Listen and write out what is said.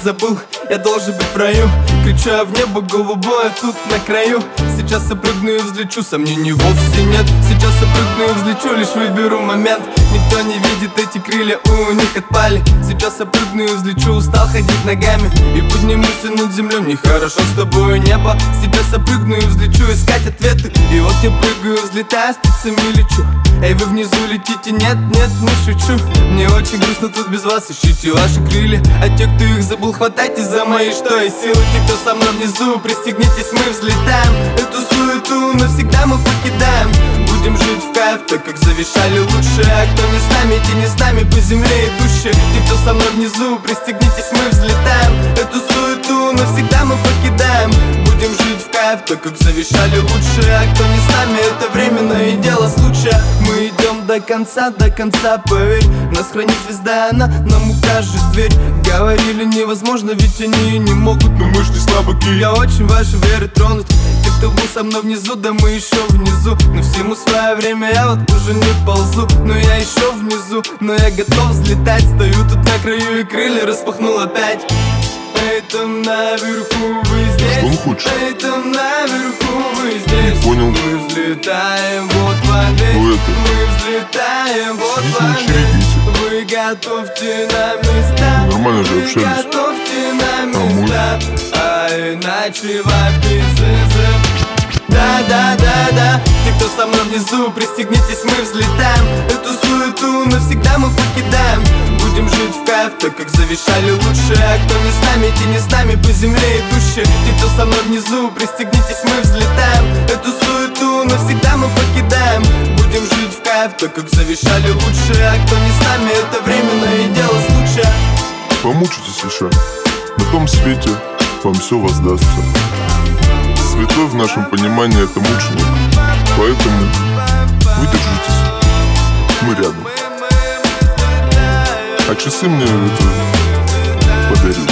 забыл, я должен быть в раю. Кричу я в небо голубое тут на краю. Сейчас я прыгну и взлечу, сомнений вовсе нет. Сейчас я прыгну и взлечу, лишь выберу момент. Никто не видит, эти крылья у них отпали. Сейчас я прыгну и взлечу, устал ходить ногами. И поднимусь над землей, мне хорошо с тобой небо. Сейчас я прыгну и взлечу, искать ответы. И вот я прыгаю, взлетаю, спицами лечу. Эй, вы внизу летите, нет, нет, не шучу. Мне очень грустно тут без вас, ищите ваши крылья. А те, кто их забыл, хватайтесь за мои, что есть силы. Те, кто со мной внизу, пристегнитесь, мы взлетаем. Эту суету навсегда мы покидаем. Будем жить в кайф, так как завещали лучшие. А кто не с нами, те не с нами, по земле идущие. Те, кто со мной внизу, пристегнитесь, мы взлетаем. Эту суету навсегда мы покидаем. Будем жить в кайф, так как завещали лучшие. А кто не с нами, это временное дело случая. Мы идем до конца, поверь. Нас хранит звезда, она нам укажет дверь. Говорили невозможно, ведь они не могут. Но мы ж не слабаки, я очень вашей веры тронут. Те, кто был со мной внизу, да мы еще внизу. Но всему свое время, я вот уже не ползу. Но я еще внизу, но я готов взлетать. Стою тут на краю и крылья распахнул опять. Эй, там наверху вы здесь. Что он хочет? Эй, там наверху вы здесь. Не понял. Мы взлетаем, вот вам ведь. Ну это. Мы взлетаем, вот Сидите, вам не чирикайте. Вы готовьте нам места. Нормально же общались. Вы готовьте нам А мы? места. А иначе вопить язык. Да. Те, кто со мной внизу, пристегнитесь, мы взлетаем. Эту суету навсегда мы покидаем. Будем жить в кайф, так как завещали лучшие. А кто не с нами, те не с нами, по земле идущие. Те, кто со мной внизу, пристегнитесь, мы взлетаем. Эту суету навсегда мы покидаем. Будем жить в кайф, так как завещали лучшие. А кто не с нами, это временное дело случая. Помучитесь еще. На том свете вам все воздастся. Святой в нашем понимании это мученик. Поэтому выдержитесь. Мы рядом. А часы мне это подарили.